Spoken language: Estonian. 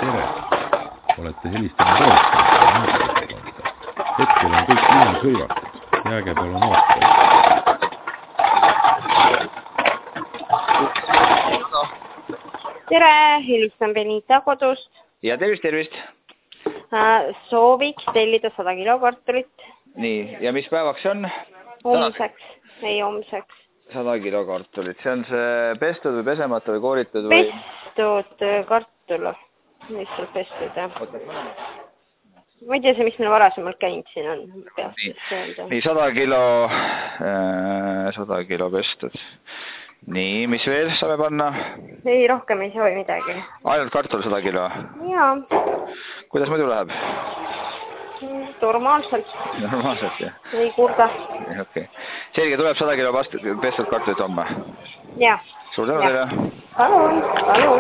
tere! Olete helistanud Rootsi. Hetkel on kõik liinid hõivatud. Jääge palun ootama. Tere, helistan Benita kodust. Ja tervist. Sooviks tellida 100 kilo kartulit. Nii, ja mis päevaks see on? Homseks, ei homseks. 100 kilo kartulit. See on see pestud või pesemata või kooritud või? Pestud kartul. Lihtsalt pestud, jah. Ma ei tea see, mis meil varasemalt käinud siin on. Nii, 100 kilo pestud. Nii, mis veel saame panna? Ei, rohkem ei soovi midagi. Ainult kartul 100 kilo? Jaa. Kuidas muidu läheb? Normaalselt. Normaalselt, jah? Ei kurda. Okei. Selge, tuleb 100 kilo pestud kartulit homme? Jah. Suur tänu teile! Palun.